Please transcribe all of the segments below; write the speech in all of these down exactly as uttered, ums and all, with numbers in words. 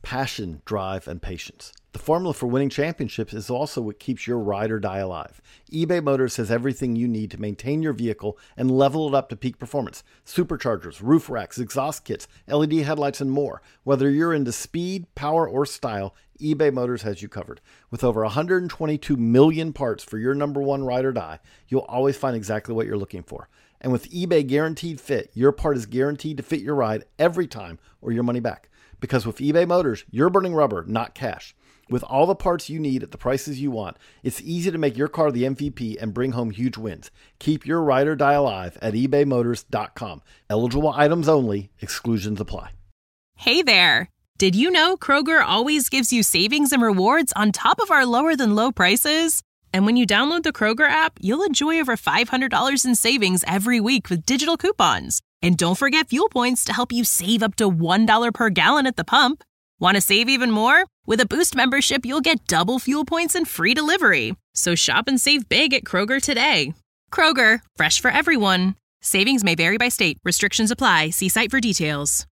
passion, drive, and patience. The formula for winning championships is also what keeps your ride or die alive. eBay Motors has everything you need to maintain your vehicle and level it up to peak performance. Superchargers, roof racks, exhaust kits, L E D headlights, and more. Whether you're into speed, power, or style, eBay Motors has you covered. With over one hundred twenty-two million parts for your number one ride or die, you'll always find exactly what you're looking for. And with eBay Guaranteed Fit, your part is guaranteed to fit your ride every time or your money back. Because with eBay Motors, you're burning rubber, not cash. With all the parts you need at the prices you want, it's easy to make your car the M V P and bring home huge wins. Keep your ride or die alive at ebay motors dot com. Eligible items only. Exclusions apply. Hey there. Did you know Kroger always gives you savings and rewards on top of our lower than low prices? And when you download the Kroger app, you'll enjoy over five hundred dollars in savings every week with digital coupons. And don't forget fuel points to help you save up to one dollar per gallon at the pump. Want to save even more? With a Boost membership, you'll get double fuel points and free delivery. So shop and save big at Kroger today. Kroger, fresh for everyone. Savings may vary by state. Restrictions apply. See site for details.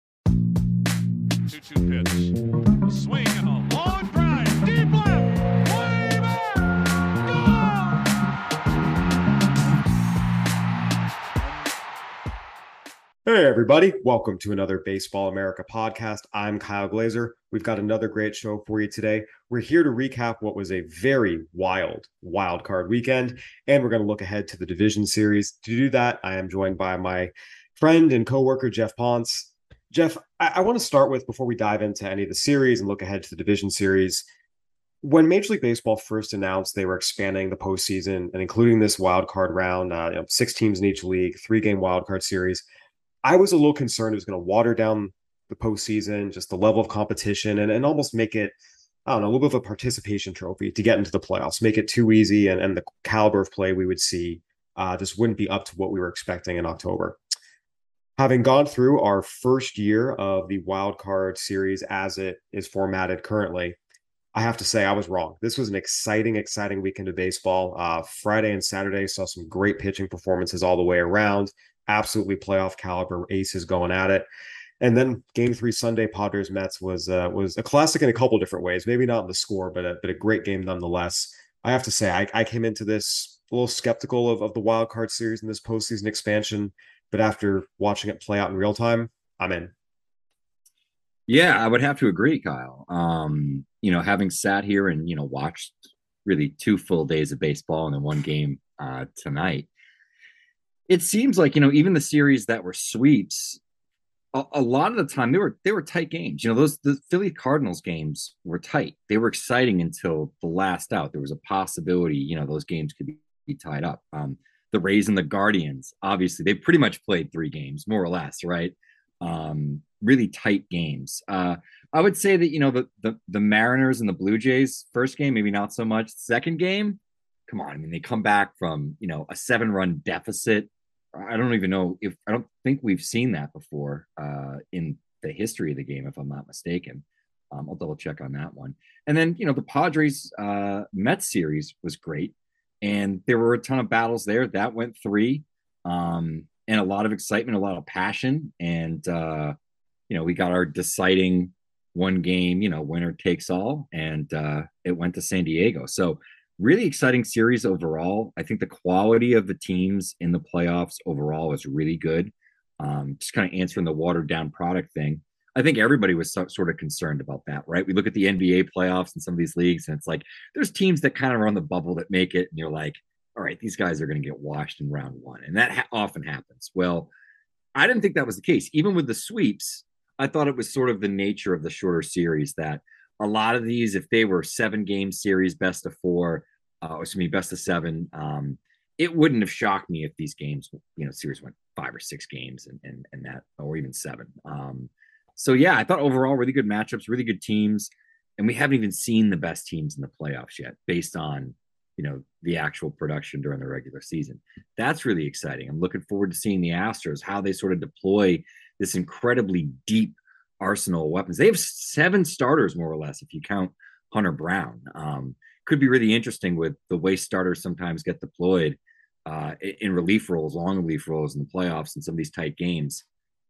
two two pitch. A swing and a long drive. Deep left. Way back. Gone! Hey, everybody. Welcome to another Baseball America podcast. I'm Kyle Glazer. We've got another great show for you today. We're here to recap what was a very wild, wild card weekend, and we're going to look ahead to the division series. To do that, I am joined by my friend and coworker, Jeff Ponce. Jeff, I, I want to start with, before we dive into any of the series and look ahead to the division series, when Major League Baseball first announced they were expanding the postseason and including this wild card round, uh, you know, six teams in each league, three-game wild card series, I was a little concerned it was going to water down the postseason, just the level of competition, and, and almost make it, I don't know, a little bit of a participation trophy to get into the playoffs, make it too easy, and, and the caliber of play we would see uh, just wouldn't be up to what we were expecting in October. Having gone through our first year of the wild card series as it is formatted currently, I have to say I was wrong. This was an exciting, exciting weekend of baseball. Uh, Friday and Saturday saw some great pitching performances all the way around. Absolutely playoff caliber aces going at it. And then game three Sunday, Padres Mets was uh, was a classic in a couple different ways. Maybe not in the score, but a, but a great game nonetheless. I have to say, I, I came into this a little skeptical of, of the wild card series and this postseason expansion. But after watching it play out in real time, I'm in. Yeah, I would have to agree, Kyle. Um, you know, having sat here and, you know, watched really two full days of baseball and then one game uh, tonight, it seems like, you know, even the series that were sweeps, a, a lot of the time they were they were tight games. You know, those the Philly Cardinals games were tight. They were exciting until the last out. There was a possibility, you know, those games could be, be tied up. Um, the Rays and the Guardians, obviously, they pretty much played three games, more or less, right? Um, really tight games. Uh, I would say that, you know, the, the the Mariners and the Blue Jays, first game, maybe not so much. Second game, come on. I mean, they come back from, you know, a seven-run deficit. I don't even know if I don't think we've seen that before uh, in the history of the game, if I'm not mistaken. Um, I'll double check on that one. And then, you know, the Padres uh, Mets series was great. And there were a ton of battles there. That went three. Um, and a lot of excitement, a lot of passion. And, uh, you know, we got our deciding one game, you know, winner takes all. And uh, it went to San Diego. So really exciting series overall. I think the quality of the teams in the playoffs overall was really good. Um, just kind of answering the watered down product thing. I think everybody was so, sort of concerned about that, right? We look at the N B A playoffs and some of these leagues, and it's like there's teams that kind of are on the bubble that make it, and you're like, all right, these guys are going to get washed in round one. And that ha- often happens. Well, I didn't think that was the case. Even with the sweeps, I thought it was sort of the nature of the shorter series that a lot of these, if they were seven game series, best of four, uh, excuse me, best of seven, um, it wouldn't have shocked me if these games, you know, series went five or six games and, and, and that, or even seven. Um, So, yeah, I thought overall really good matchups, really good teams. And we haven't even seen the best teams in the playoffs yet based on, you know, the actual production during the regular season. That's really exciting. I'm looking forward to seeing the Astros, how they sort of deploy this incredibly deep arsenal of weapons. They have seven starters, more or less, if you count Hunter Brown. Um, could be really interesting with the way starters sometimes get deployed uh, in relief roles, long relief roles in the playoffs and some of these tight games.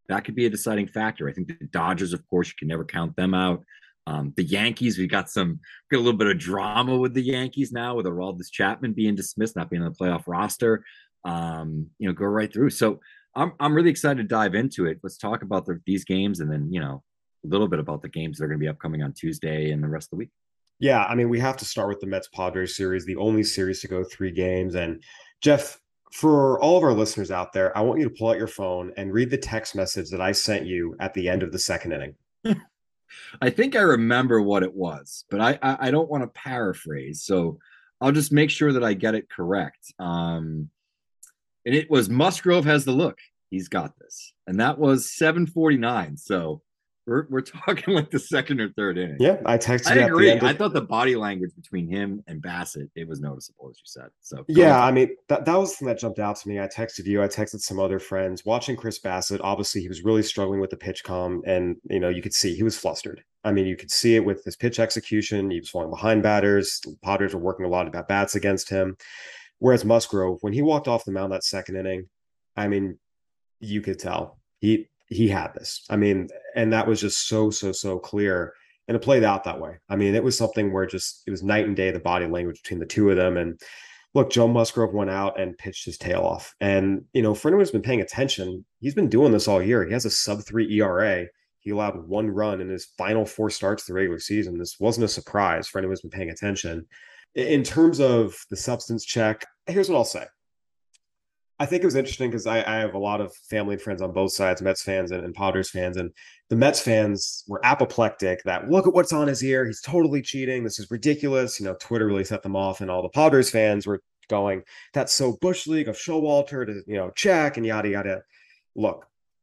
that could be a deciding factor. I think the Dodgers, of course, you can never count them out. Um, the Yankees, we got some, we got a little bit of drama with the Yankees now, with Aroldis Chapman being dismissed, not being on the playoff roster. Um, you know, go right through. So I'm I'm really excited to dive into it. Let's talk about the, these games, and then, you know, a little bit about the games that are going to be upcoming on Tuesday and the rest of the week. Yeah, I mean, we have to start with the Mets Padres series, the only series to go three games. And Jeff, for all of our listeners out there, I want you to pull out your phone and read the text message that I sent you at the end of the second inning. I think I remember what it was, but I I, I don't want to paraphrase, so I'll just make sure that I get it correct. Um, and it was Musgrove has the look. He's got this, and that was seven forty-nine. So we're we're talking like the second or third inning. Yeah, I texted. I agree. Of- I thought the body language between him and Bassett, it was noticeable, as you said. So yeah, I mean, that, that was the thing that jumped out to me. I texted you. I texted some other friends. Watching Chris Bassett, obviously he was really struggling with the pitch com, and you know you could see he was flustered. I mean, you could see it with his pitch execution. He was falling behind batters. The Padres were working a lot of at bats against him. Whereas Musgrove, when he walked off the mound that second inning, I mean, you could tell he he had this. I mean, and that was just so, so, so clear. And it played out that way. I mean, it was something where just it was night and day, the body language between the two of them. And look, Joe Musgrove went out and pitched his tail off. And, you know, for anyone who's been paying attention, he's been doing this all year. He has a sub three E R A. He allowed one run in his final four starts of the regular season. This wasn't a surprise for anyone who's been paying attention. In terms of the substance check, here's what I'll say. I think it was interesting because I, I have a lot of family and friends on both sides, Mets fans and, and Padres fans. And the Mets fans were apoplectic that look at what's on his ear. He's totally cheating. This is ridiculous. You know, Twitter really set them off. And all the Padres fans were going, that's so Bush League of Showalter to, you know, check and yada, yada. Look,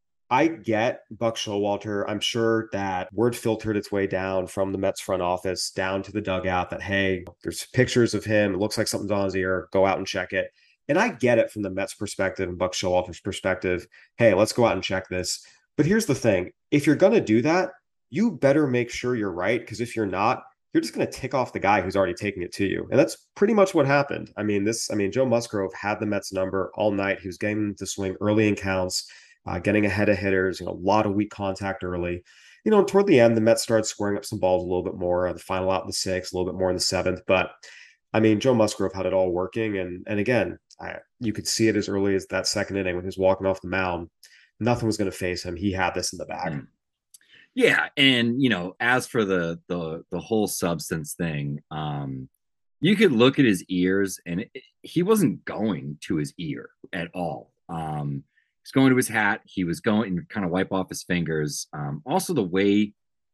I get Buck Showalter. I'm sure that word filtered its way down from the Mets front office down to the dugout that, hey, there's pictures of him. It looks like something's on his ear. Go out and check it. And I get it from the Mets perspective and Buck Showalter's perspective. Hey, let's go out and check this. But here's the thing. If you're going to do that, you better make sure you're right. Because if you're not, you're just going to tick off the guy who's already taking it to you. And that's pretty much what happened. I mean, this, I mean, Joe Musgrove had the Mets number all night. He was getting them to swing early in counts, uh, getting ahead of hitters, you know, a lot of weak contact early. You know, toward the end, the Mets started squaring up some balls a little bit more, uh, the final out in the sixth, a little bit more in the seventh. But I mean, Joe Musgrove had it all working. And, and again, I, you could see it as early as that second inning when he was walking off the mound. Nothing was going to face him. He had this in the bag. Yeah. And, you know, as for the the the whole substance thing, um, you could look at his ears and it, he wasn't going to his ear at all. Um, he's going to his hat. He was going to kind of wipe off his fingers. Um, also, the way,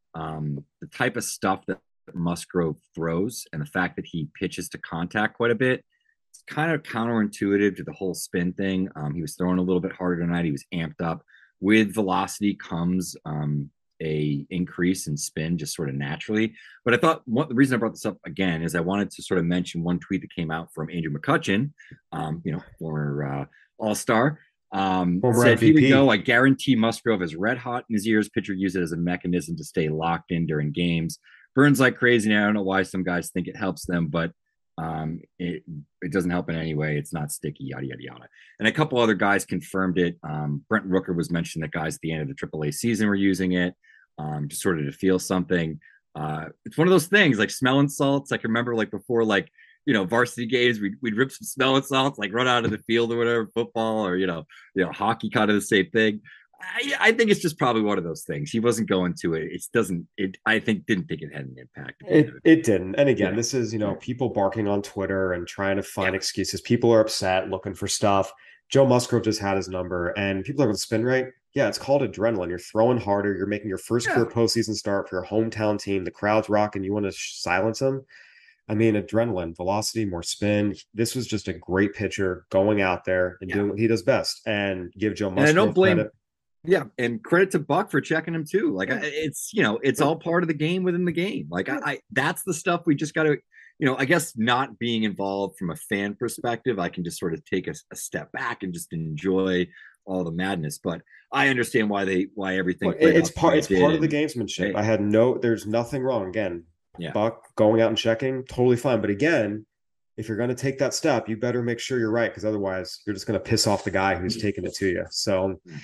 um, the type of stuff that Musgrove throws and the fact that he pitches to contact quite a bit, it's kind of counterintuitive to the whole spin thing. Um, he was throwing a little bit harder tonight. He was amped up. With velocity comes um, a increase in spin just sort of naturally. But I thought what the reason I brought this up again is I wanted to sort of mention one tweet that came out from Andrew McCutchen, um, you know, former uh, All-Star. Um, Former said, M V P. here we go. I guarantee Musgrove is red hot in his ears. Pitcher use it as a mechanism to stay locked in during games. Burns like crazy. And I don't know why some guys think it helps them, but um, it, it doesn't help in any way. It's not sticky, yada, yada, yada. And a couple other guys confirmed it. Um, Brent Rooker was mentioned that guys at the end of the triple A season were using it um, just sort of to feel something. Uh, it's one of those things like smelling salts. I can remember like before, like, you know, varsity games, we'd, we'd rip some smelling salts, like run out of the field or whatever, football or, you know, you know, hockey, kind of the same thing. I, I think it's just probably one of those things. He wasn't going to it. It doesn't, it, I think, didn't think it had an impact. It, it didn't. And again, Yeah. this is, you know, people barking on Twitter and trying to find Yeah. excuses. People are upset, looking for stuff. Joe Musgrove just had his number, and people are going to spin rate. Yeah, it's called adrenaline. You're throwing harder. You're making your first Yeah. career postseason start for your hometown team. The crowd's rocking. You want to sh- silence them. I mean, adrenaline, velocity, more spin. This was just a great pitcher going out there and Yeah. doing what he does best. And give Joe Musgrove And I don't blame credit. Yeah, and credit to Buck for checking him too. Like I, it's, you know, it's all part of the game within the game. Like I, I that's the stuff we just got to, you know, I guess not being involved from a fan perspective, I can just sort of take a, a step back and just enjoy all the madness. But I understand why they, why everything. Well, played it's out the part. way It's it part of the did. gamesmanship. Hey. I had no. There's nothing wrong. Again, Yeah. Buck going out and checking, totally fine. But again, if you're going to take that step, you better make sure you're right, because otherwise, you're just going to piss off the guy who's taking it to you. So,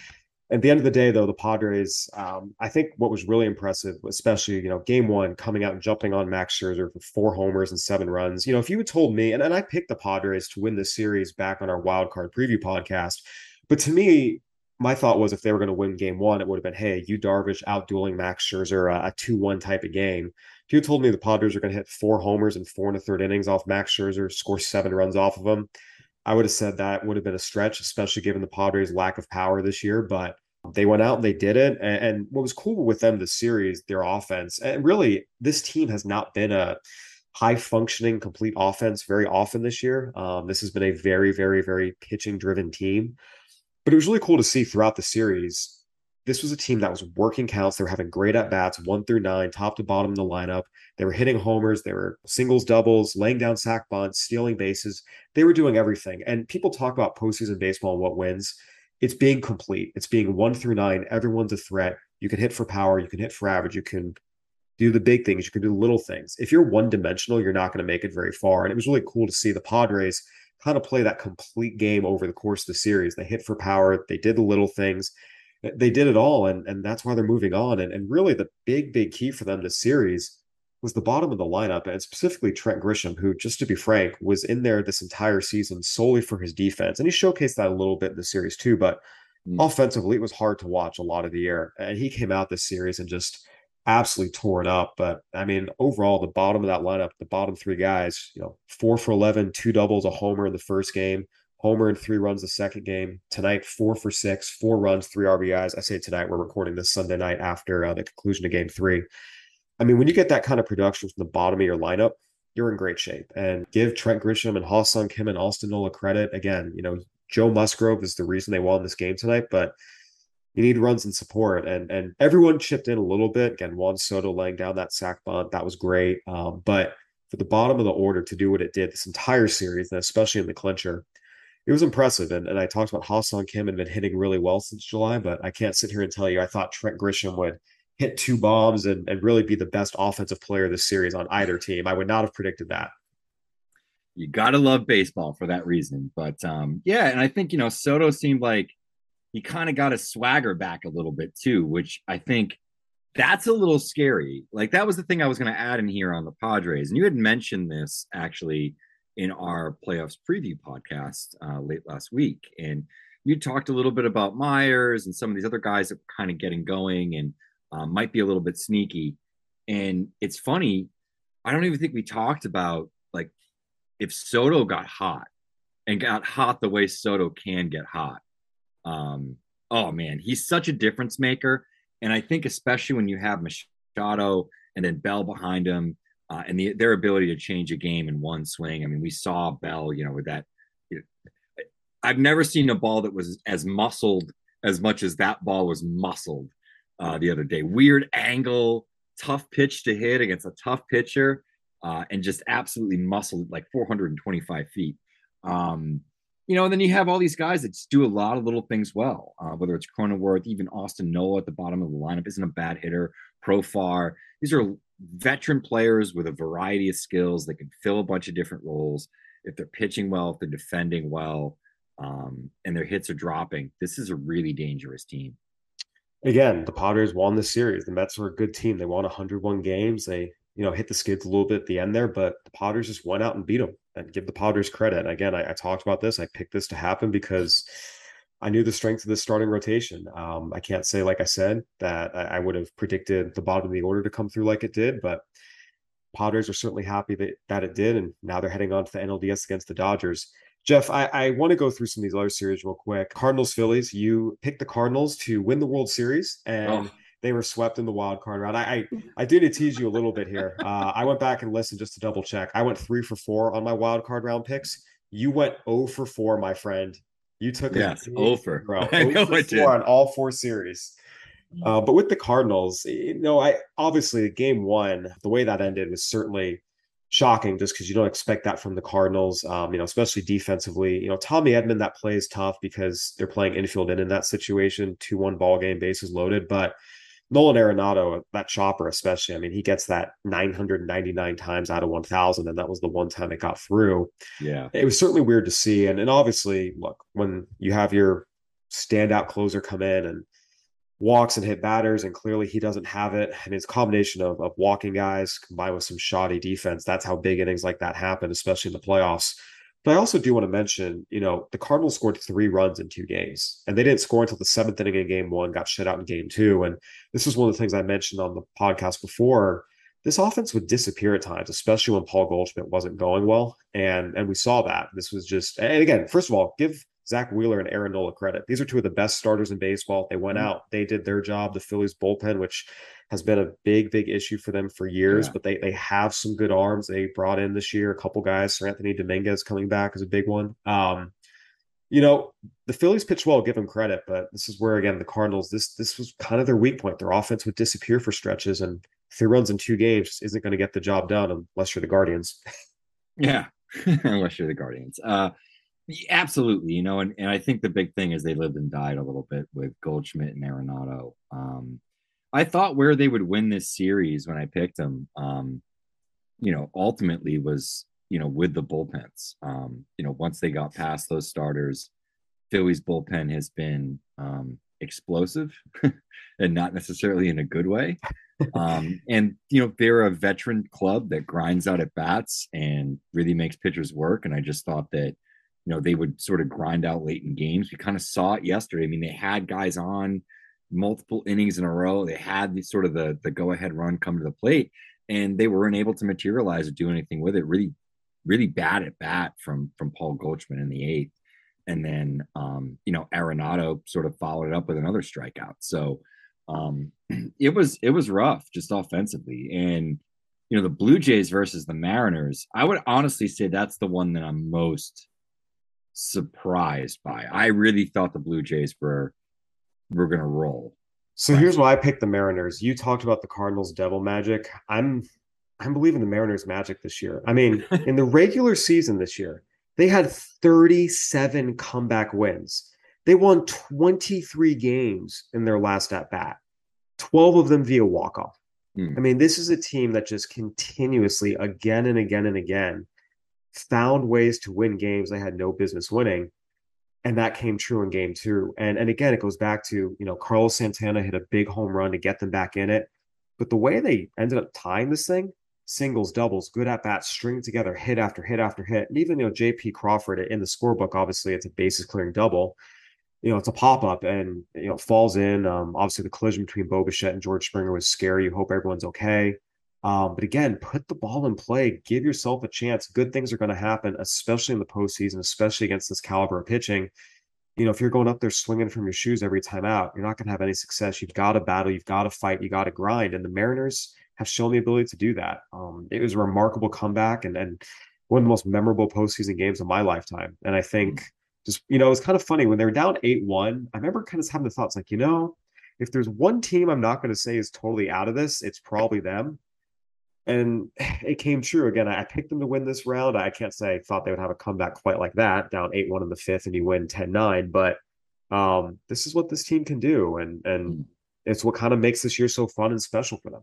At the end of the day, though, the Padres, um, I think what was really impressive, especially, you know, game one, coming out and jumping on Max Scherzer for four homers and seven runs. You know, if you had told me, and, and I picked the Padres to win this series back on our wild card preview podcast, but to me, my thought was if they were going to win game one, it would have been, hey, Yu Darvish outdueling Max Scherzer, a, a two one type of game. If you told me the Padres are going to hit four homers and four and a third innings off Max Scherzer, score seven runs off of him, I would have said that would have been a stretch, especially given the Padres' lack of power this year. But they went out and they did it. And, and what was cool with them this series, their offense, and really this team has not been a high functioning, complete offense very often this year. Um, this has been a very, very, very pitching driven team. But it was really cool to see throughout the series. This was a team that was working counts. They were having great at bats, one through nine, top to bottom in the lineup. They were hitting homers. They were singles, doubles, laying down sac bunts, stealing bases. They were doing everything. And people talk about postseason baseball and what wins. It's being complete. It's being one through nine. Everyone's a threat. You can hit for power. You can hit for average. You can do the big things. You can do the little things. If you're one dimensional, you're not going to make it very far. And it was really cool to see the Padres kind of play that complete game over the course of the series. They hit for power. They did the little things. They did it all, and, and that's why they're moving on. And, and really the big, big key for them this series was the bottom of the lineup, and specifically Trent Grisham, who, just to be frank, was in there this entire season solely for his defense. And he showcased that a little bit in the series too, but mm. offensively, it was hard to watch a lot of the year. And he came out this series and just absolutely tore it up. But I mean, overall, the bottom of that lineup, the bottom three guys, you know, four for eleven, two doubles, a homer in the first game, homer and three runs the second game. Tonight, four for six, four runs, three R B Is. I say tonight, we're recording this Sunday night after uh, the conclusion of game three. I mean, when you get that kind of production from the bottom of your lineup, you're in great shape. And give Trent Grisham and Ha-Seong Kim and Austin Nola credit. Again, you know, Joe Musgrove is the reason they won this game tonight, but you need runs and support. And and everyone chipped in a little bit. Again, Juan Soto laying down that sac bunt, that was great. Um, but for the bottom of the order to do what it did this entire series, and especially in the clincher, it was impressive. And, and I talked about Ha-Seong Kim had been hitting really well since July, but I can't sit here and tell you I thought Trent Grisham would hit two bombs and, and really be the best offensive player this series on either team. I would not have predicted that. You got to love baseball for that reason. But um, yeah, and I think, you know, Soto seemed like he kind of got his swagger back a little bit too, which I think that's a little scary. Like that was the thing I was going to add in here on the Padres. And you had mentioned this actually in our playoffs preview podcast uh, late last week. And you talked a little bit about Myers and some of these other guys that were kind of getting going and um, might be a little bit sneaky. And it's funny, I don't even think we talked about like if Soto got hot and got hot the way Soto can get hot. Um, oh man, he's such a difference maker. And I think especially when you have Machado and then Bell behind him, uh, and the, their ability to change a game in one swing. I mean, we saw Bell, you know, with that. You know, I've never seen a ball that was as muscled as much as that ball was muscled uh, the other day. Weird angle, tough pitch to hit against a tough pitcher, uh, and just absolutely muscled like four hundred twenty-five feet. Um, You know, and then you have all these guys that just do a lot of little things well, uh, whether it's Cronenworth, even Austin Nola at the bottom of the lineup isn't a bad hitter. Profar. These are veteran players with a variety of skills that can fill a bunch of different roles. If they're pitching well, if they're defending well, um, and their hits are dropping, this is a really dangerous team. Again, the Padres won the series. The Mets were a good team. They won one hundred one games. They, you know, hit the skids a little bit at the end there, but the Padres just went out and beat them. And give the Padres credit. And again, I, I talked about this. I picked this to happen because I knew the strength of this starting rotation. Um, I can't say, like I said, that I, I would have predicted the bottom of the order to come through like it did, but Padres are certainly happy that, that it did. And now they're heading on to the N L D S against the Dodgers. Jeff, I, I want to go through some of these other series real quick. Cardinals, Phillies, you picked the Cardinals to win the World Series, and oh. they were swept in the wild card round. I, I I do need to tease you a little bit here. Uh, I went back and listened just to double check. I went three for four on my wild card round picks. You went zero for four, my friend. You took yes, zero for I know I did on all four series. Uh, but with the Cardinals, you know, I obviously game one, the way that ended was certainly shocking, just because you don't expect that from the Cardinals. Um, you know, especially defensively. You know, Tommy Edman, that play is tough because they're playing infield in in that situation, two one ball game, bases loaded, but Nolan Arenado, that chopper especially, I mean, he gets that nine hundred ninety-nine times out of one thousand, and that was the one time it got through. Yeah. It was certainly weird to see. And, and obviously, look, when you have your standout closer come in and walks and hit batters, and clearly he doesn't have it. I mean, it's a combination of, of walking guys combined with some shoddy defense. That's how big innings like that happen, especially in the playoffs. But I also do want to mention, you know, the Cardinals scored three runs in two games, and they didn't score until the seventh inning in game one, got shut out in game two. And this was one of the things I mentioned on the podcast before. This offense would disappear at times, especially when Paul Goldschmidt wasn't going well. And, and we saw that. This was just, and again, first of all, give Zach Wheeler and Aaron Nola credit. These are two of the best starters in baseball. They went out, they did their job. The Phillies bullpen, which has been a big, big issue for them for years, yeah. but they they have some good arms. They brought in this year a couple guys. Sir Anthony Dominguez coming back is a big one. Um, you know, the Phillies pitched well, give them credit, but this is where, again, the Cardinals, this this was kind of their weak point. Their offense would disappear for stretches, and three runs in two games isn't going to get the job done unless you're the Guardians. Yeah, unless you're the Guardians. Uh, absolutely, you know, and, and I think the big thing is they lived and died a little bit with Goldschmidt and Arenado. Um, I thought where they would win this series when I picked them, um, you know, ultimately was, you know, with the bullpens. Um, you know, once they got past those starters, Philly's bullpen has been um, explosive and not necessarily in a good way. Um, and, you know, they're a veteran club that grinds out at bats and really makes pitchers work. And I just thought that, you know, they would sort of grind out late in games. We kind of saw it yesterday. I mean, they had guys on multiple innings in a row. They had the sort of the, the go ahead run come to the plate, and they weren't able to materialize or do anything with it. Really, really bad at bat from, from Paul Goldschmidt in the eighth. And then, um, you know, Arenado sort of followed it up with another strikeout. So um, it was, it was rough just offensively. And, you know, the Blue Jays versus the Mariners, I would honestly say that's the one that I'm most surprised by. I really thought the Blue Jays were, were going to roll. So right. Here's why I picked the Mariners. You talked about the Cardinals' devil magic. I'm, I'm believing the Mariners' magic this year. I mean, in the regular season this year, they had thirty-seven comeback wins. They won twenty-three games in their last at bat, twelve of them via walk-off. Mm. I mean, this is a team that just continuously, again and again and again, found ways to win games they had no business winning. And that came true in game two. And, and again, it goes back to, you know, Carlos Santana hit a big home run to get them back in it. But the way they ended up tying this thing, singles, doubles, good at bats, string together, hit after hit after hit. And even, you know, J P Crawford in the scorebook, obviously it's a bases clearing double. You know, it's a pop-up and, you know, falls in. Um, obviously the collision between Bo Bichette and George Springer was scary. You hope everyone's okay. Um, but again, put the ball in play, give yourself a chance. Good things are going to happen, especially in the postseason, especially against this caliber of pitching. You know, if you're going up there swinging from your shoes every time out, you're not going to have any success. You've got to battle, you've got to fight, you got to grind. And the Mariners have shown the ability to do that. Um, it was a remarkable comeback and, and one of the most memorable postseason games of my lifetime. And I think just, you know, it was kind of funny when they were down eight one. I remember kind of having the thoughts like, you know, if there's one team I'm not going to say is totally out of this, it's probably them. And it came true. Again, I picked them to win this round. I can't say I thought they would have a comeback quite like that, down eight one in the fifth and you win ten nine. But um, this is what this team can do. And, and it's what kind of makes this year so fun and special for them.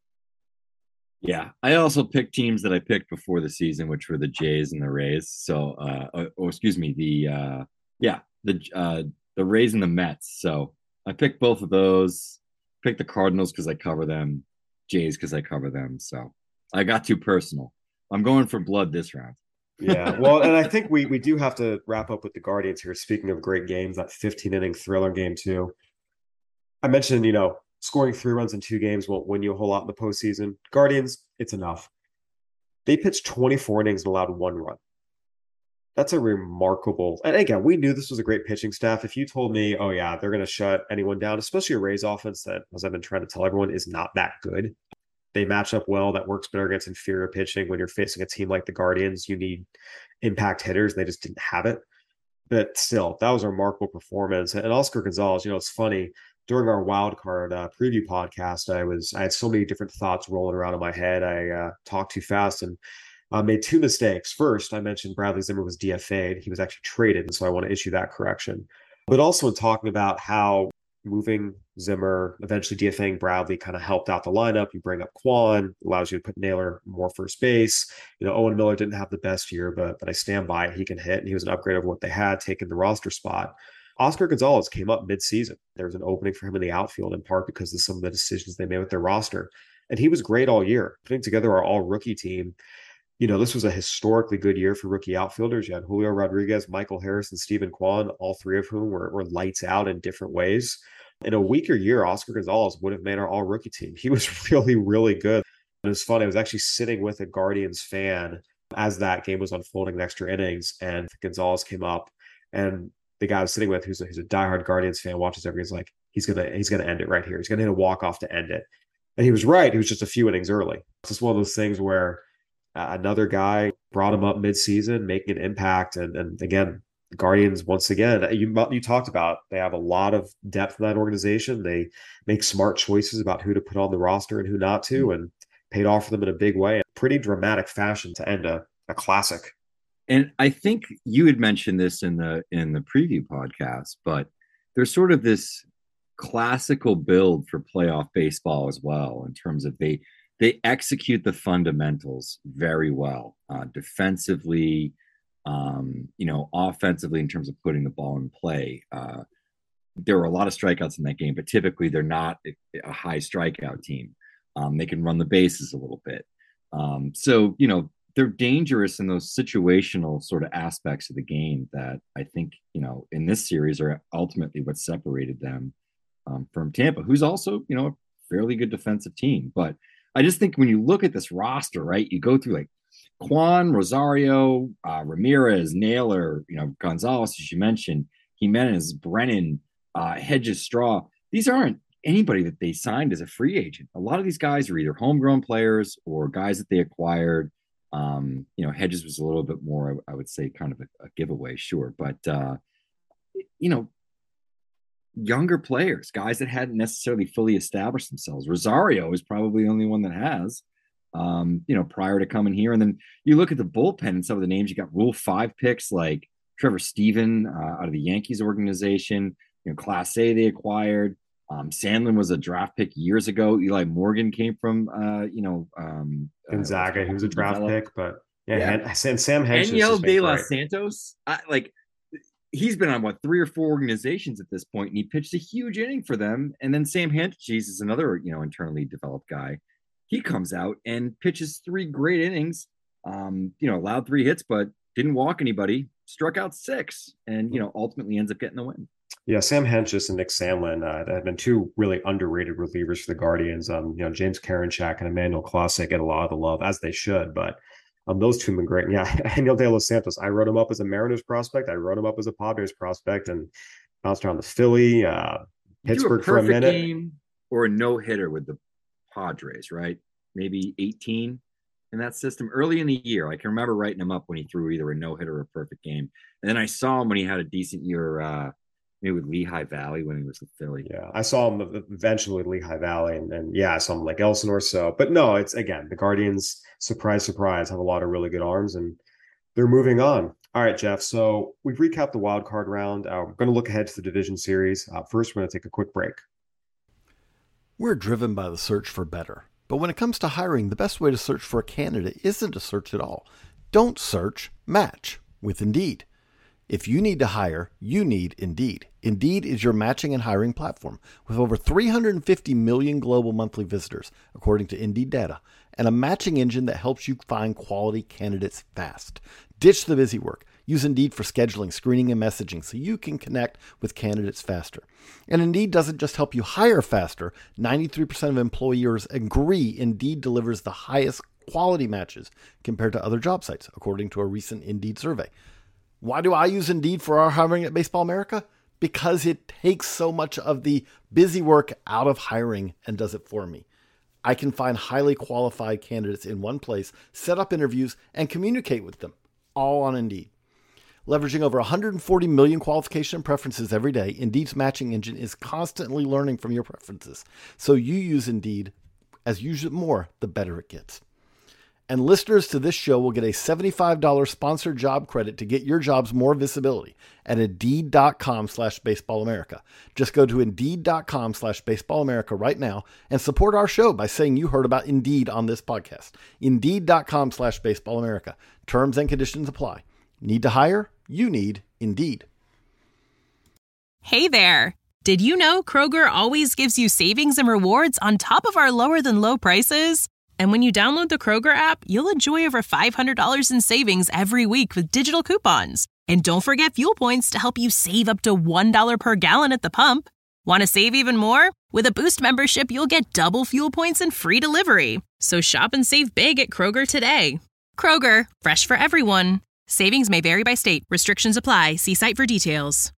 Yeah. I also picked teams that I picked before the season, which were the Jays and the Rays. So, uh, or excuse me, the, uh, yeah, the, uh, the Rays and the Mets. So I picked both of those, picked the Cardinals because I cover them. Jays because I cover them. So I got too personal. I'm going for blood this round. Yeah. Well, and I think we we do have to wrap up with the Guardians here. Speaking of great games, that fifteen inning thriller game too. I mentioned, you know, scoring three runs in two games won't win you a whole lot in the postseason. Guardians, it's enough. They pitched twenty-four innings and allowed one run. That's a remarkable, and again, we knew this was a great pitching staff. If you told me, oh yeah, they're going to shut anyone down, especially a Rays offense that, as I've been trying to tell everyone, is not that good. They match up well. That works better against inferior pitching. When you're facing a team like the Guardians, you need impact hitters. They just didn't have it. But still, that was a remarkable performance. And Oscar Gonzalez, you know, it's funny. During our wild card uh, preview podcast, I was I had so many different thoughts rolling around in my head. I uh, talked too fast and Uh, made two mistakes. First, I mentioned Bradley Zimmer was D F A'd. He was actually traded, and so I want to issue that correction. But also in talking about how moving Zimmer, eventually DFAing Bradley kind of helped out the lineup. You bring up Kwan, allows you to put Naylor more first base. You know, Owen Miller didn't have the best year, but but I stand by it. He can hit, and he was an upgrade of what they had, taking the roster spot. Oscar Gonzalez came up midseason. There was an opening for him in the outfield, in part because of some of the decisions they made with their roster. And he was great all year, putting together our all-rookie team. You know, this was a historically good year for rookie outfielders. You had Julio Rodriguez, Michael Harris, and Stephen Kwan, all three of whom were, were lights out in different ways. In a weaker year, Oscar Gonzalez would have made our all-rookie team. He was really, really good. It was fun. I was actually sitting with a Guardians fan as that game was unfolding in extra innings, and Gonzalez came up, and the guy I was sitting with, who's a, who's a diehard Guardians fan, watches every. He's like, he's gonna he's gonna end it right here. He's gonna hit a walk off to end it, and he was right. He was just a few innings early. It's just one of those things where uh, another guy brought him up midseason, making an impact, and and again, the Guardians once again. You you talked about they have a lot of depth in that organization. They make smart choices about who to put on the roster and who not to, and paid off for them in a big way. Pretty dramatic fashion to end a, a classic. And I think you had mentioned this in the in the preview podcast, but there's sort of this classical build for playoff baseball as well, in terms of they they execute the fundamentals very well, uh, defensively, um, you know, offensively in terms of putting the ball in play. Uh, there were a lot of strikeouts in that game, but typically they're not a high strikeout team. Um, they can run the bases a little bit. Um, so, you know, they're dangerous in those situational sort of aspects of the game that I think, you know, in this series are ultimately what separated them um, from Tampa, who's also, you know, a fairly good defensive team. But I just think when you look at this roster, right, you go through like Kwan, Rosario, uh, Ramirez, Naylor, you know, Gonzalez, as you mentioned, Jimenez, Brennan, uh, Hedges, Straw. These aren't anybody that they signed as a free agent. A lot of these guys are either homegrown players or guys that they acquired. Um, you know, Hedges was a little bit more, I would say, kind of a, a giveaway, sure. But, uh, you know, younger players, guys that hadn't necessarily fully established themselves. Rosario is probably the only one that has, um, you know, prior to coming here. And then you look at the bullpen and some of the names, you got Rule five picks like Trevor Stephen uh, out of the Yankees organization, you know, Class A they acquired. Um, Sandlin was a draft pick years ago. Eli Morgan came from, uh, you know, um, Gonzaga. Uh, he was a draft developed. pick, but yeah, yeah. And, and Sam Hench. Daniel De Los Santos, I, like he's been on what three or four organizations at this point, and he pitched a huge inning for them. And then Sam Hentges is another, you know, internally developed guy. He comes out and pitches three great innings. Um, you know, allowed three hits, but didn't walk anybody. Struck out six, and you know, ultimately ends up getting the win. Yeah, Sam Hentges and Nick Sandlin uh, have been two really underrated relievers for the Guardians. Um, you know, James Karinchak and Emmanuel Clase get a lot of the love, as they should, but um, those two have been great. And yeah, Daniel De Los Santos, I wrote him up as a Mariners prospect. I wrote him up as a Padres prospect, and bounced around the Philly, uh, Pittsburgh a for a minute. Game or a no-hitter with the Padres, right? Maybe eighteen in that system early in the year. I can remember writing him up when he threw either a no-hitter or a perfect game. And then I saw him when he had a decent year, uh, maybe with Lehigh Valley when he was with Philly. Yeah, I saw him eventually with Lehigh Valley, and, and yeah, I saw him like Elsinore. So, but no, it's again the Guardians. Surprise, surprise, have a lot of really good arms, and they're moving on. All right, Jeff. So we've recapped the wild card round. Uh, we're going to look ahead to the division series. Uh, first, we're going to take a quick break. We're driven by the search for better, but when it comes to hiring, the best way to search for a candidate isn't to search at all. Don't search. Match with Indeed. If you need to hire, you need Indeed. Indeed is your matching and hiring platform with over three hundred fifty million global monthly visitors, according to Indeed data, and a matching engine that helps you find quality candidates fast. Ditch the busy work. Use Indeed for scheduling, screening, and messaging so you can connect with candidates faster. And Indeed doesn't just help you hire faster. ninety-three percent of employers agree Indeed delivers the highest quality matches compared to other job sites, according to a recent Indeed survey. Why do I use Indeed for our hiring at Baseball America? Because it takes so much of the busy work out of hiring and does it for me. I can find highly qualified candidates in one place, set up interviews, and communicate with them, all on Indeed. Leveraging over one hundred forty million qualification and preferences every day, Indeed's matching engine is constantly learning from your preferences. So you use Indeed. As you use it more, the better it gets. And listeners to this show will get a seventy-five dollars sponsored job credit to get your jobs more visibility at Indeed.com slash Baseball America. Just go to Indeed.com slash Baseball America right now and support our show by saying you heard about Indeed on this podcast. Indeed.com slash Baseball America. Terms and conditions apply. Need to hire? You need Indeed. Hey there! Did you know Kroger always gives you savings and rewards on top of our lower than low prices? And when you download the Kroger app, you'll enjoy over five hundred dollars in savings every week with digital coupons. And don't forget fuel points to help you save up to one dollar per gallon at the pump. Want to save even more? With a Boost membership, you'll get double fuel points and free delivery. So shop and save big at Kroger today. Kroger, fresh for everyone. Savings may vary by state. Restrictions apply. See site for details.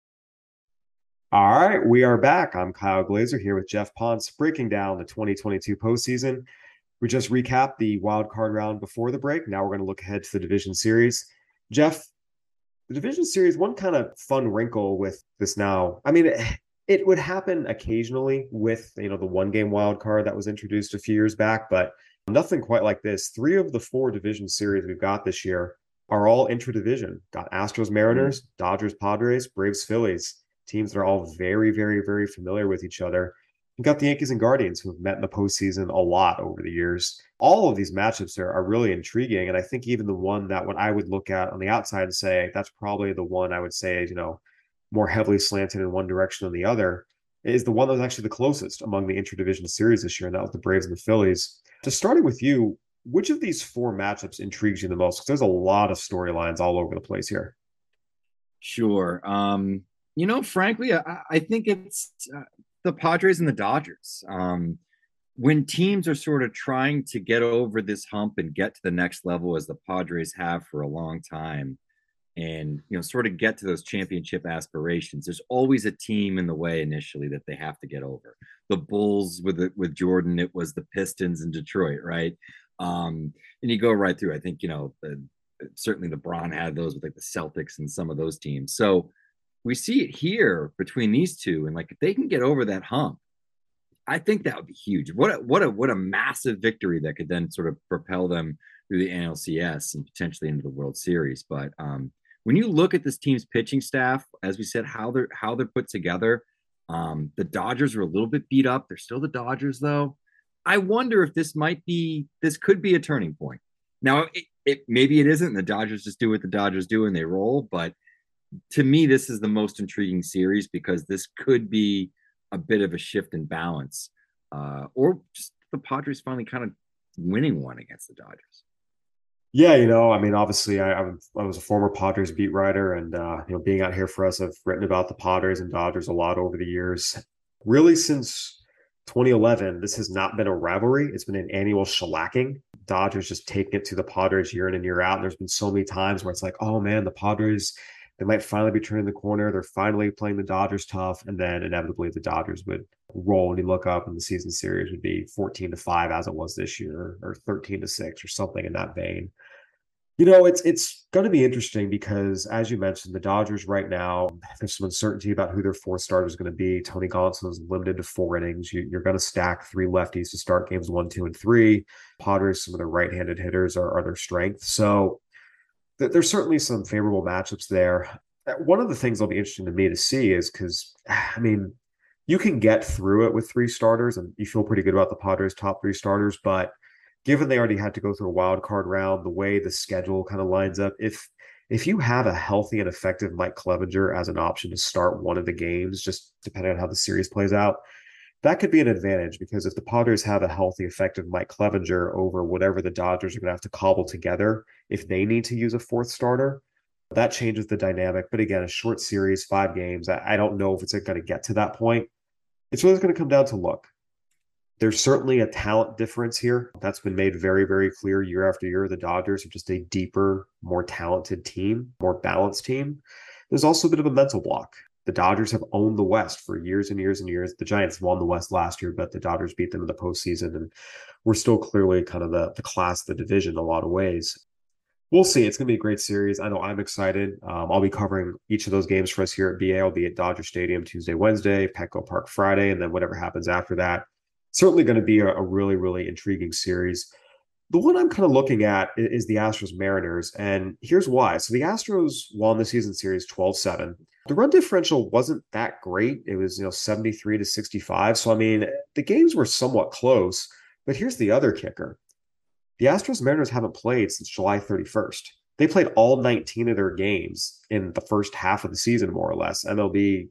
All right, we are back. I'm Kyle Glaser here with Jeff Ponce, breaking down the twenty twenty-two postseason. We just recapped the wild card round before the break. Now we're going to look ahead to the division series. Jeff, the division series, one kind of fun wrinkle with this now. I mean, it, it would happen occasionally with, you know, the one game wild card that was introduced a few years back, but nothing quite like this. Three of the four division series we've got this year are all intra-division. Got Astros, Mariners, mm-hmm. Dodgers, Padres, Braves, Phillies. Teams that are all very, very, very familiar with each other. You've got the Yankees and Guardians who have met in the postseason a lot over the years. All of these matchups are, are really intriguing. And I think even the one that what I would look at on the outside and say, that's probably the one I would say, you know, more heavily slanted in one direction than the other, is the one that was actually the closest among the interdivision series this year. And that was the Braves and the Phillies. Just starting with you, which of these four matchups intrigues you the most? Because there's a lot of storylines all over the place here. Sure. Um, You know, frankly, I, I think it's uh, the Padres and the Dodgers. Um, when teams are sort of trying to get over this hump and get to the next level, as the Padres have for a long time, and, you know, sort of get to those championship aspirations, there's always a team in the way initially that they have to get over. The Bulls with the, with Jordan, it was the Pistons in Detroit, right? Um, and you go right through. I think, you know, the, certainly LeBron had those with like the Celtics and some of those teams. So we see it here between these two, and like if they can get over that hump, I think that would be huge. What a, what a what a massive victory that could then sort of propel them through the N L C S and potentially into the World Series. But um, when you look at this team's pitching staff, as we said, how they're how they're put together, um, the Dodgers are a little bit beat up. They're still the Dodgers, though. I wonder if this might be this could be a turning point. Now, it, it maybe it isn't. The Dodgers just do what the Dodgers do and they roll, but to me, this is the most intriguing series because this could be a bit of a shift in balance, uh, or just the Padres finally kind of winning one against the Dodgers. Yeah, you know, I mean, obviously, I, I was a former Padres beat writer, and uh, you know, being out here for us, I've written about the Padres and Dodgers a lot over the years. Really, since twenty eleven, this has not been a rivalry; it's been an annual shellacking. Dodgers just taking it to the Padres year in and year out. And there's been so many times where it's like, oh man, the Padres, they might finally be turning the corner. They're finally playing the Dodgers tough. And then inevitably the Dodgers would roll, and you look up and the season series would be fourteen to five as it was this year, or thirteen to six or something in that vein. You know, it's it's going to be interesting because, as you mentioned, the Dodgers right now, there's some uncertainty about who their fourth starter is going to be. Tony Gonsolin is limited to four innings. You, you're going to stack three lefties to start games one, two, and three. Padres, some of their right-handed hitters are, are their strength. So th- there's certainly some favorable matchups there. One of the things that'll be interesting to me to see is because, I mean, you can get through it with three starters, and you feel pretty good about the Padres' top three starters, but given they already had to go through a wild card round, the way the schedule kind of lines up, if if you have a healthy and effective Mike Clevinger as an option to start one of the games, just depending on how the series plays out, that could be an advantage, because if the Padres have a healthy, effective Mike Clevinger over whatever the Dodgers are going to have to cobble together, if they need to use a fourth starter, that changes the dynamic. But again, a short series, five games, I, I don't know if it's going to get to that point. It's really going to come down to luck. There's certainly a talent difference here. That's been made very, very clear year after year. The Dodgers are just a deeper, more talented team, more balanced team. There's also a bit of a mental block. The Dodgers have owned the West for years and years and years. The Giants won the West last year, but the Dodgers beat them in the postseason, and we're still clearly kind of the, the class of the division in a lot of ways. We'll see. It's going to be a great series. I know I'm excited. Um, I'll be covering each of those games for us here at B A. I'll be at Dodger Stadium Tuesday, Wednesday, Petco Park Friday, and then whatever happens after that. Certainly going to be a, a really, really intriguing series. The one I'm kind of looking at is the Astros Mariners, and here's why. So the Astros won the season series twelve seven. The run differential wasn't that great. It was, you know, seventy-three to sixty-five. So, I mean, the games were somewhat close, but here's the other kicker. The Astros Mariners haven't played since July thirty-first. They played all nineteen of their games in the first half of the season, more or less. M L B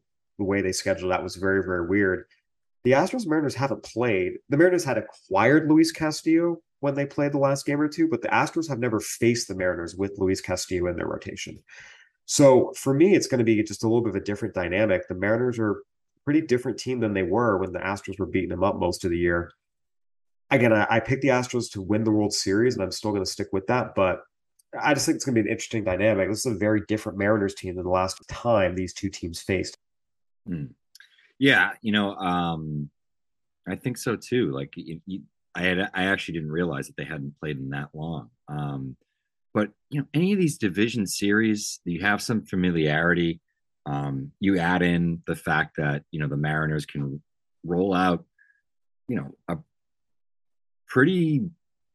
the way they scheduled that was very, very weird. The Astros Mariners haven't played. The Mariners had acquired Luis Castillo when they played the last game or two, but the Astros have never faced the Mariners with Luis Castillo in their rotation. So for me, it's going to be just a little bit of a different dynamic. The Mariners are a pretty different team than they were when the Astros were beating them up most of the year. Again, I, I picked the Astros to win the World Series, and I'm still going to stick with that, but I just think it's going to be an interesting dynamic. This is a very different Mariners team than the last time these two teams faced. Hmm. Yeah, you know, um, I think so too. Like, you, you, I had, I actually didn't realize that they hadn't played in that long. Um, but you know, any of these division series, you have some familiarity. Um, you add in the fact that you know the Mariners can roll out, you know, a pretty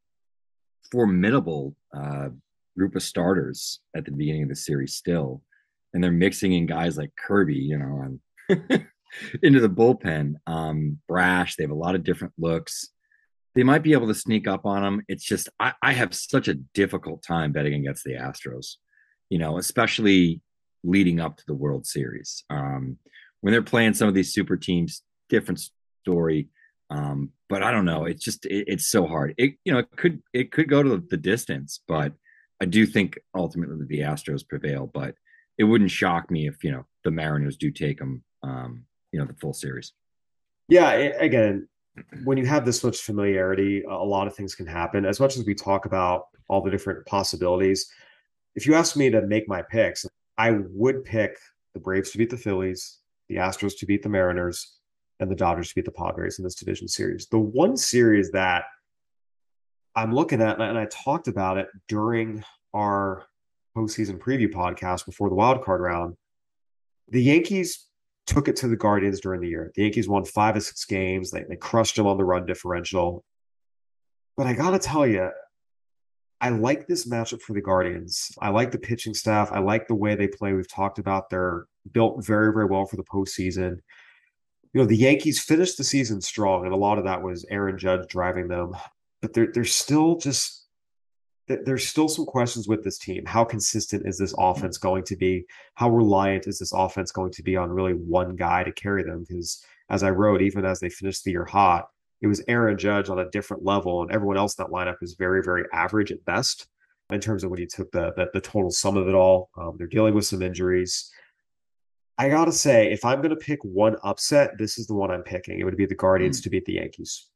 formidable uh, group of starters at the beginning of the series still, and they're mixing in guys like Kirby, you know, and into the bullpen. Um, brash. They have a lot of different looks. They might be able to sneak up on them. It's just I, I have such a difficult time betting against the Astros, you know, especially leading up to the World Series. Um, when they're playing some of these super teams, different story. Um, but I don't know. It's just it, it's so hard. It you know it could it could go to the distance, but I do think ultimately the Astros prevail. But it wouldn't shock me if you know the Mariners do take them. Um, you know the full series. Yeah, it, again, when you have this much familiarity, a lot of things can happen. As much as we talk about all the different possibilities, if you ask me to make my picks, I would pick the Braves to beat the Phillies, the Astros to beat the Mariners, and the Dodgers to beat the Padres in this division series. The one series that I'm looking at, and I talked about it during our postseason preview podcast before the wild card round, the Yankees took it to the Guardians during the year. The Yankees won five of six games. They, they crushed them on the run differential. But I got to tell you, I like this matchup for the Guardians. I like the pitching staff. I like the way they play. We've talked about they're built very, very well for the postseason. You know, the Yankees finished the season strong, and a lot of that was Aaron Judge driving them. But they're, they're still just there's still some questions with this team. How consistent is this offense going to be? How reliant is this offense going to be on really one guy to carry them? Because as I wrote, even as they finished the year hot, it was Aaron Judge on a different level, and everyone else in that lineup is very, very average at best in terms of when you took the the, the total sum of it all. Um, they're dealing with some injuries. I gotta say, if I'm going to pick one upset, this is the one I'm picking. It would be the Guardians mm. to beat the Yankees.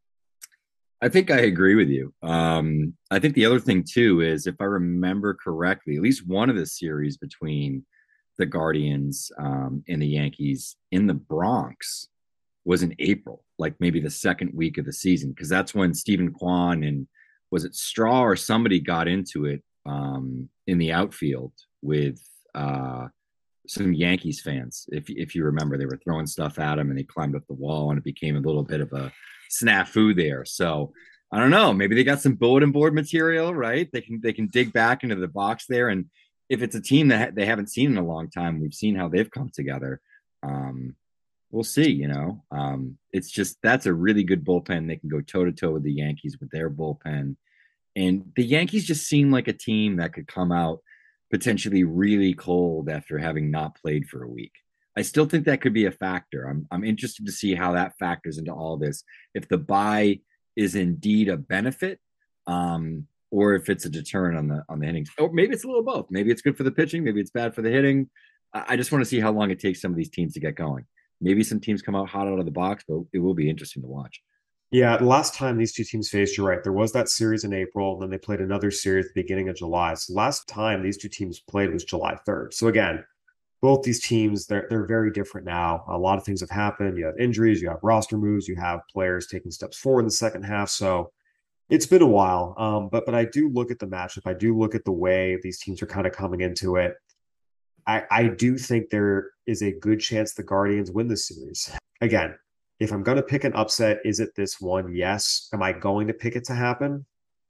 I think I agree with you. Um, I think the other thing too is, if I remember correctly, at least one of the series between the Guardians um, and the Yankees in the Bronx was in April, like maybe the second week of the season, because that's when Stephen Kwan and was it Straw or somebody got into it um, in the outfield with uh, some Yankees fans. If if you remember, they were throwing stuff at him and they climbed up the wall, and it became a little bit of a snafu there. So I don't know, maybe they got some bulletin board material, right? They can they can dig back into the box there, and if it's a team that they haven't seen in a long time, we've seen how they've come together. Um, we'll see. You know, um, it's just that's a really good bullpen. They can go toe to toe with the Yankees with their bullpen, and the Yankees just seem like a team that could come out potentially really cold after having not played for a week. I still think that could be a factor. I'm I'm interested to see how that factors into all this. If the bye is indeed a benefit, um, or if it's a deterrent on the on the hitting, or maybe it's a little both. Maybe it's good for the pitching, maybe it's bad for the hitting. I just want to see how long it takes some of these teams to get going. Maybe some teams come out hot out of the box, but it will be interesting to watch. Yeah, the last time these two teams faced, you're right. There was that series in April, and then they played another series at the beginning of July. So last time these two teams played was July third. So again, both these teams, they're, they're very different now. A lot of things have happened. You have injuries, you have roster moves, you have players taking steps forward in the second half. So it's been a while. Um, but but I do look at the matchup. I do look at the way these teams are kind of coming into it. I, I do think there is a good chance the Guardians win this series. Again, if I'm going to pick an upset, is it this one? Yes. Am I going to pick it to happen?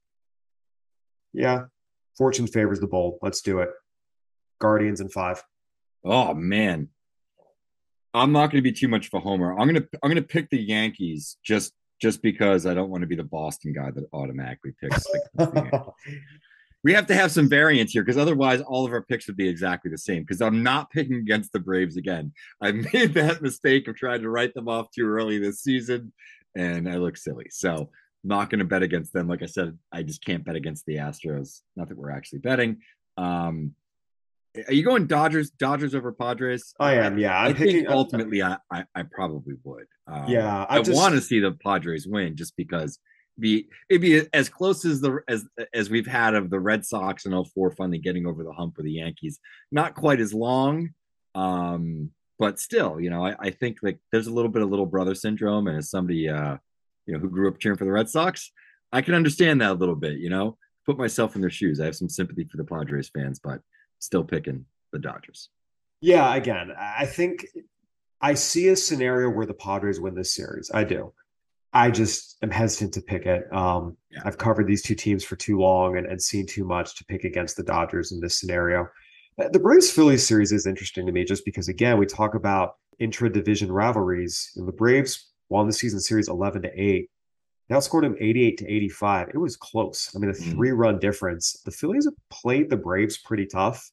Yeah. Fortune favors the bold. Let's do it. Guardians in five. Oh man, I'm not going to be too much of a homer. I'm going to I'm going to pick the Yankees just just because I don't want to be the Boston guy that automatically picks. we have to have some variance here because otherwise all of our picks would be exactly the same. Because I'm not picking against the Braves again. I made that mistake of trying to write them off too early this season, and I look silly. So I'm not going to bet against them. Like I said, I just can't bet against the Astros. Not that we're actually betting. Um, are you going Dodgers? Dodgers over Padres? I am. Yeah, I'm I picking. think ultimately, I, I I probably would. Um, yeah, I, I just want to see the Padres win just because. Be it'd be as close as the as as we've had of the Red Sox in oh four finally getting over the hump with the Yankees. Not quite as long, um, but still, you know, I, I think like there's a little bit of little brother syndrome, and as somebody uh, you know who grew up cheering for the Red Sox, I can understand that a little bit. You know, put myself in their shoes. I have some sympathy for the Padres fans, but still picking the Dodgers. Yeah, again, I think I see a scenario where the Padres win this series. I do. I just am hesitant to pick it. Um, yeah. I've covered these two teams for too long and, and seen too much to pick against the Dodgers in this scenario. The Braves-Phillies series is interesting to me just because, again, we talk about intra-division rivalries. And the Braves won the season series eleven to eight. They outscored them eighty-eight to eighty-five. It was close. I mean, a mm. three-run difference. The Phillies have played the Braves pretty tough.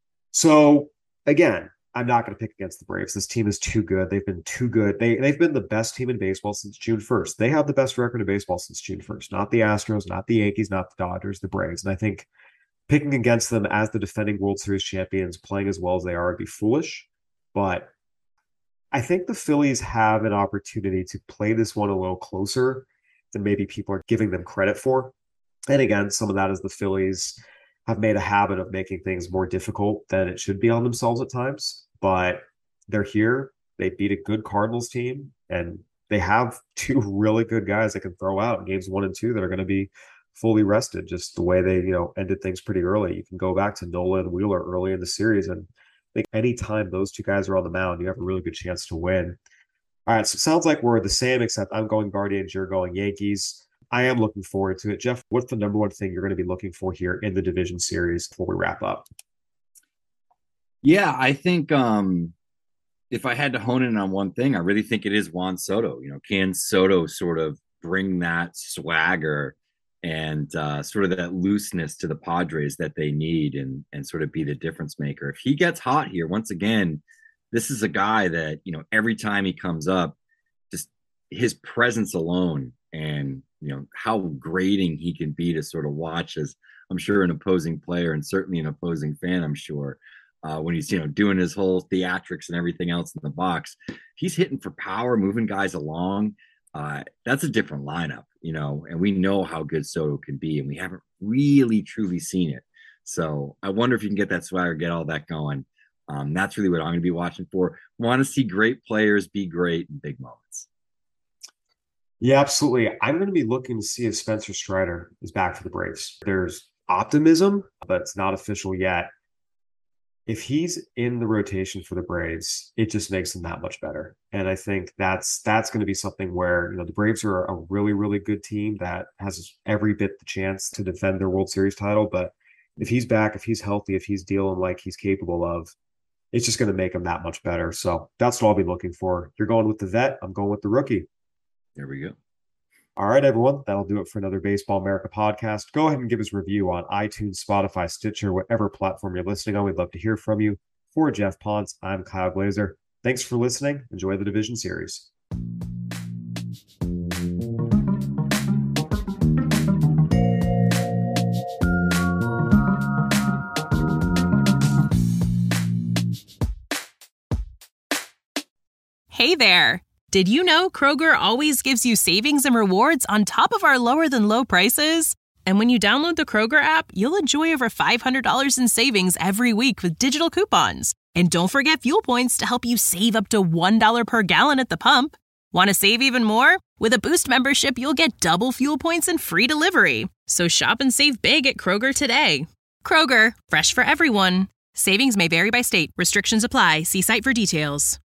So, again, I'm not going to pick against the Braves. This team is too good. They've been too good. They, they've been the best team in baseball since June first. They have the best record in baseball since June first. Not the Astros, not the Yankees, not the Dodgers, the Braves. And I think picking against them as the defending World Series champions, playing as well as they are, would be foolish. But I think the Phillies have an opportunity to play this one a little closer than maybe people are giving them credit for. And again, some of that is the Phillies have made a habit of making things more difficult than it should be on themselves at times. But they're here. They beat a good Cardinals team, and they have two really good guys that can throw out in games one and two that are going to be fully rested. Just the way they, you know, ended things pretty early. You can go back to Nola and Wheeler early in the series, and I think anytime those two guys are on the mound, you have a really good chance to win. All right, so it sounds like we're the same, except I'm going Guardians, you're going Yankees. I am looking forward to it. Jeff, what's the number one thing you're going to be looking for here in the division series before we wrap up? Yeah, I think um, if I had to hone in on one thing, I really think it is Juan Soto. You know, can Soto sort of bring that swagger and uh, sort of that looseness to the Padres that they need and, and sort of be the difference maker? If he gets hot here, once again, this is a guy that, you know, every time he comes up, just his presence alone and, you know, how grating he can be to sort of watch as, I'm sure, an opposing player and certainly an opposing fan, I'm sure. Uh, when he's, you know, doing his whole theatrics and everything else in the box, he's hitting for power, moving guys along. Uh, that's a different lineup, you know, and we know how good Soto can be, and we haven't really truly seen it. So I wonder if you can get that swagger, get all that going. Um, that's really what I'm going to be watching for. Want to see great players be great in big moments. Yeah, absolutely. I'm going to be looking to see if Spencer Strider is back for the Braves. There's optimism, but it's not official yet. If he's in the rotation for the Braves, it just makes them that much better. And I think that's that's going to be something where, you know, the Braves are a really, really good team that has every bit the chance to defend their World Series title. But if he's back, if he's healthy, if he's dealing like he's capable of, it's just going to make him that much better. So that's what I'll be looking for. You're going with the vet. I'm going with the rookie. There we go. All right, everyone. That'll do it for another Baseball America podcast. Go ahead and give us a review on iTunes, Spotify, Stitcher, whatever platform you're listening on. We'd love to hear from you. For Jeff Ponce, I'm Kyle Glazer. Thanks for listening. Enjoy the division series. Hey there. Did you know Kroger always gives you savings and rewards on top of our lower than low prices? And when you download the Kroger app, you'll enjoy over five hundred dollars in savings every week with digital coupons. And don't forget fuel points to help you save up to one dollar per gallon at the pump. Want to save even more? With a Boost membership, you'll get double fuel points and free delivery. So shop and save big at Kroger today. Kroger, fresh for everyone. Savings may vary by state. Restrictions apply. See site for details.